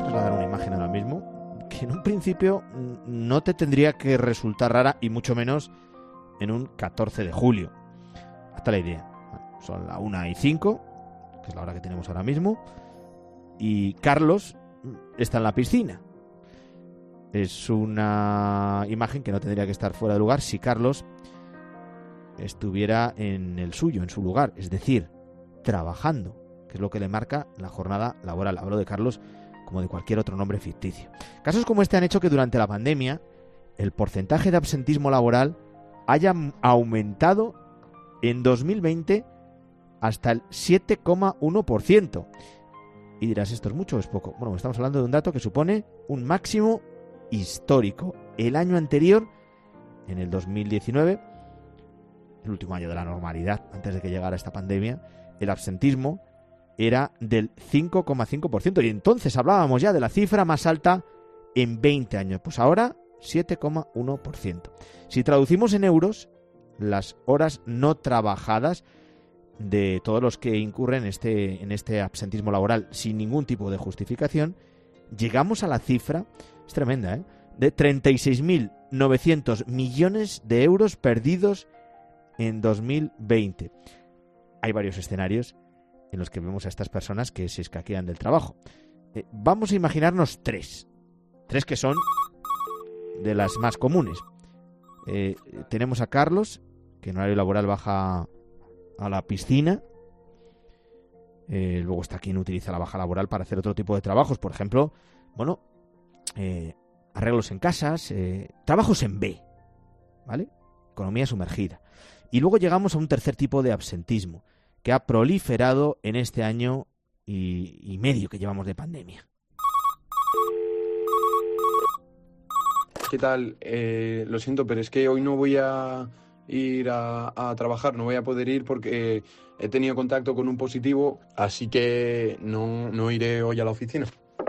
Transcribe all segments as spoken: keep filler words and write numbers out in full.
trasladar una imagen ahora mismo que en un principio no te tendría que resultar rara, y mucho menos en un catorce de julio. Hasta la idea. Son la una y cinco, que es la hora que tenemos ahora mismo, y Carlos está en la piscina. Es una imagen que no tendría que estar fuera de lugar si Carlos estuviera en el suyo, en su lugar, es decir, trabajando, que es lo que le marca la jornada laboral. Hablo de Carlos como de cualquier otro nombre ficticio. Casos como este han hecho que durante la pandemia el porcentaje de absentismo laboral haya aumentado en dos mil veinte hasta el siete coma uno por ciento. Y dirás, ¿esto es mucho o es poco? Bueno, estamos hablando de un dato que supone un máximo histórico. El año anterior, en el dos mil diecinueve, el último año de la normalidad, antes de que llegara esta pandemia, el absentismo era del cinco coma cinco por ciento. Y entonces hablábamos ya de la cifra más alta en veinte años. Pues ahora, siete coma uno por ciento. Si traducimos en euros, las horas no trabajadas de todos los que incurren en este, en este absentismo laboral sin ningún tipo de justificación, llegamos a la cifra, es tremenda, ¿eh?, de treinta y seis mil novecientos millones de euros perdidos en dos mil veinte. Hay varios escenarios en los que vemos a estas personas que se escaquean del trabajo. Eh, vamos a imaginarnos tres. Tres que son de las más comunes. Eh, tenemos a Carlos, que en horario laboral baja a la piscina. Eh, luego está quien utiliza la baja laboral para hacer otro tipo de trabajos. Por ejemplo, bueno, eh, arreglos en casas, eh, trabajos en B, ¿vale? Economía sumergida. Y luego llegamos a un tercer tipo de absentismo que ha proliferado en este año y, y medio que llevamos de pandemia. ¿Qué tal? Eh, lo siento, pero es que hoy no voy a ir a, a trabajar, no voy a poder ir porque he tenido contacto con un positivo, así que no, no iré hoy a la oficina.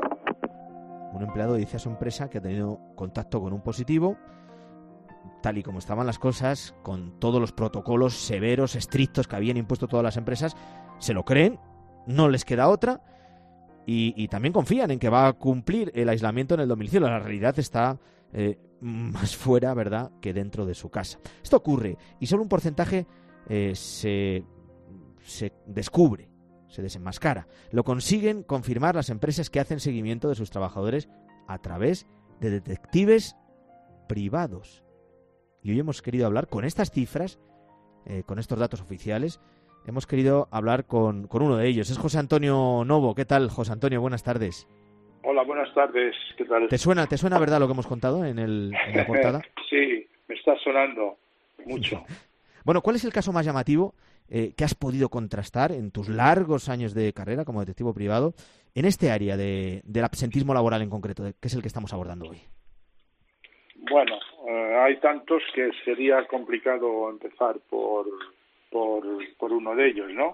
Un empleado dice a su empresa que ha tenido contacto con un positivo, tal y como estaban las cosas, con todos los protocolos severos, estrictos que habían impuesto todas las empresas, se lo creen, no les queda otra, y, y también confían en que va a cumplir el aislamiento en el domicilio. La realidad está eh, más fuera, ¿verdad?, que dentro de su casa. Esto ocurre, y solo un porcentaje eh, se, se descubre, se desenmascara. Lo consiguen confirmar las empresas que hacen seguimiento de sus trabajadores a través de detectives privados. Y hoy hemos querido hablar con estas cifras, eh, con estos datos oficiales, hemos querido hablar con, con uno de ellos. Es José Antonio Novo. ¿Qué tal, José Antonio? Buenas tardes. Hola, buenas tardes. ¿Qué tal? ¿Te suena, te suena verdad lo que hemos contado en, el, en la portada? Sí, me está sonando mucho. Bueno, ¿cuál es el caso más llamativo eh, que has podido contrastar en tus largos años de carrera como detective privado en este área de, del absentismo laboral en concreto, que es el que estamos abordando hoy? Bueno, eh, hay tantos que sería complicado empezar por, por, por uno de ellos, ¿no?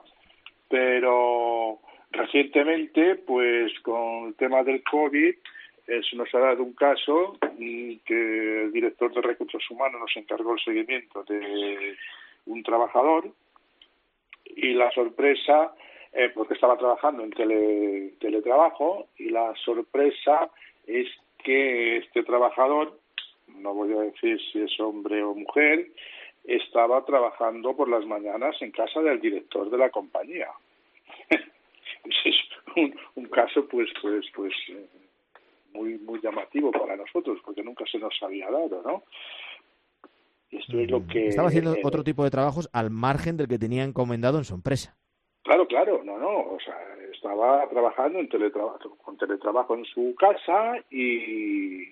Pero recientemente, pues con el tema del COVID, eh, se nos ha dado un caso y que el director de Recursos Humanos nos encargó el seguimiento de un trabajador y la sorpresa, eh, porque estaba trabajando en tele, teletrabajo, y la sorpresa es que este trabajador, no voy a decir si es hombre o mujer, estaba trabajando por las mañanas en casa del director de la compañía. Es un, un caso pues pues pues eh, muy muy llamativo para nosotros, porque nunca se nos había dado, ¿no? Y esto es lo que estaba haciendo eh, otro tipo de trabajos al margen del que tenía encomendado en su empresa. Claro, claro, no, no, o sea, estaba trabajando en teletrabajo, con teletrabajo en su casa y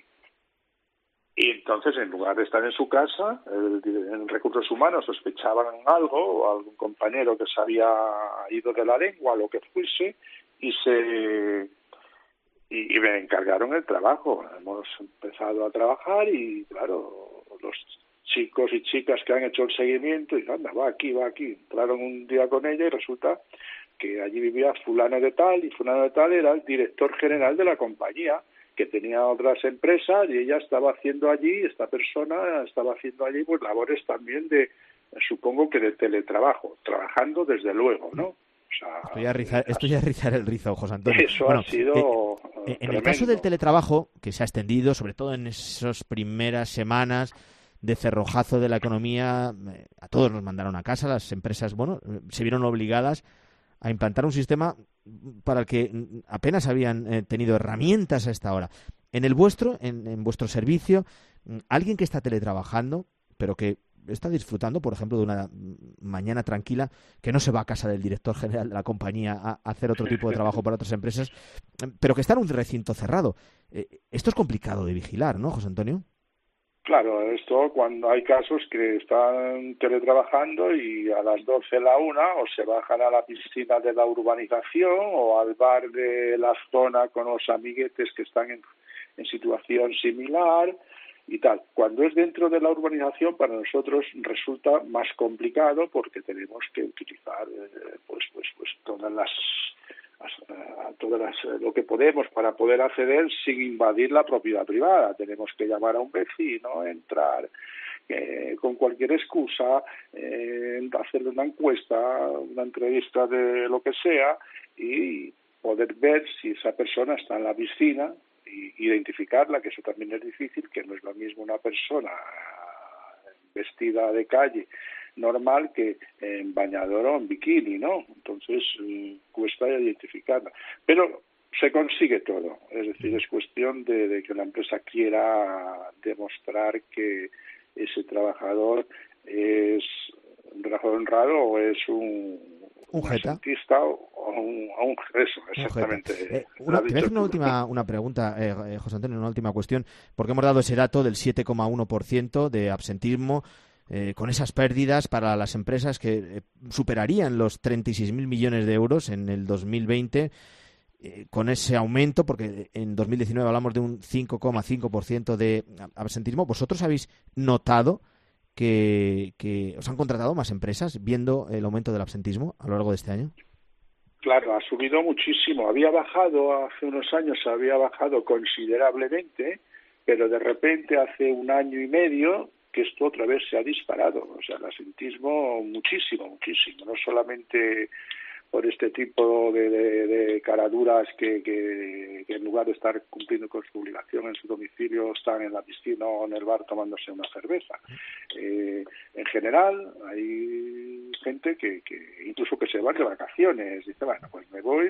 Y entonces, en lugar de estar en su casa, el, en Recursos Humanos sospechaban algo, o algún compañero que se había ido de la lengua, lo que fuese, y se y, y me encargaron el trabajo. Hemos empezado a trabajar y, claro, los chicos y chicas que han hecho el seguimiento, y anda, va aquí, va aquí. Entraron un día con ella y resulta que allí vivía fulano de tal, y fulano de tal era el director general de la compañía, que tenía otras empresas, y ella estaba haciendo allí, esta persona estaba haciendo allí pues labores también de, supongo que de teletrabajo, trabajando desde luego, ¿no? O sea, esto ya es rizar, esto ya es rizar el rizo, José Antonio. Eso bueno, ha sido... Eh, En tremendo. el caso del teletrabajo, que se ha extendido, sobre todo en esas primeras semanas de cerrojazo de la economía, a todos nos mandaron a casa, las empresas, bueno, se vieron obligadas a implantar un sistema para el que apenas habían eh, tenido herramientas a esta hora. En el vuestro, en, en vuestro servicio, alguien que está teletrabajando, pero que está disfrutando, por ejemplo, de una mañana tranquila, que no se va a casa del director general de la compañía a hacer otro tipo de trabajo para otras empresas, pero que está en un recinto cerrado. Eh, esto es complicado de vigilar, ¿no, José Antonio? Claro, esto cuando hay casos que están teletrabajando y a las doce la una o se bajan a la piscina de la urbanización o al bar de la zona con los amiguetes que están en, en situación similar y tal. Cuando es dentro de la urbanización para nosotros resulta más complicado porque tenemos que utilizar eh, pues pues pues todas las a todas las, lo que podemos para poder acceder sin invadir la propiedad privada. Tenemos que llamar a un vecino, entrar eh, con cualquier excusa, eh, hacerle una encuesta, una entrevista de lo que sea y poder ver si esa persona está en la piscina y identificarla, que eso también es difícil, que no es lo mismo una persona vestida de calle normal que en bañador o en bikini, ¿no? Entonces eh, cuesta identificarla. Pero se consigue todo, es decir, es cuestión de, de que la empresa quiera demostrar que ese trabajador es un trabajador honrado o es un un jeta o un, o un eso, exactamente. Un eh, una, te voy a hacer una última una pregunta, eh, José Antonio, una última cuestión, porque hemos dado ese dato del siete coma uno por ciento de absentismo, eh, con esas pérdidas para las empresas que eh, superarían los treinta y seis mil millones de euros en el dos mil veinte, eh, con ese aumento, porque en dos mil diecinueve hablamos de un cinco coma cinco por ciento de absentismo. ¿Vosotros habéis notado que, que os han contratado más empresas viendo el aumento del absentismo a lo largo de este año? Claro, ha subido muchísimo. Había bajado hace unos años, había bajado considerablemente, pero de repente hace un año y medio que esto otra vez se ha disparado. O sea, el absentismo muchísimo, muchísimo. No solamente por este tipo de, de, de caraduras que, que, que en lugar de estar cumpliendo con su obligación en su domicilio están en la piscina o en el bar tomándose una cerveza. Eh, en general hay gente que, que incluso que se va de vacaciones, dice, bueno, pues me voy,